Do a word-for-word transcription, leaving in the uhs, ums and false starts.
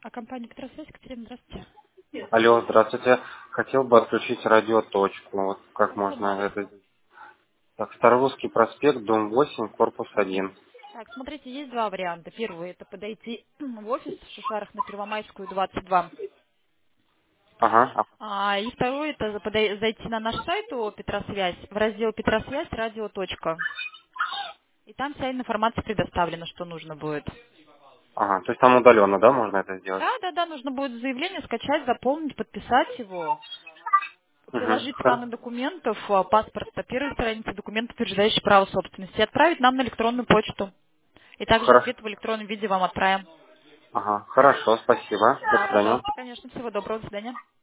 А компания Петросвязь, Екатерина, здравствуйте. Алло, здравствуйте. Хотел бы отключить радиоточку. Вот как Какой вам можно адрес? это сделать? Так, Старорусский проспект, дом восемь, корпус один. Так, смотрите, есть два варианта. Первый — это подойти в офис в Шушарах на Первомайскую, двадцать два. Ага, а, А, и второй — это подой- зайти на наш сайт о Петросвязь, в раздел Петросвязь, радиоточка. И там вся информация предоставлена, что нужно будет. ага. То есть там удаленно, да, можно это сделать? Да, да, да, нужно будет заявление скачать, заполнить, подписать его, Угу. приложить сканы документов, а, паспорт на первой странице, документ, утверждающий право собственности, и отправить нам на электронную почту. И также Хорошо. ответ в электронном виде вам отправим. Ага, хорошо, спасибо. До Да, свидания. пожалуйста, конечно. Всего доброго. До свидания.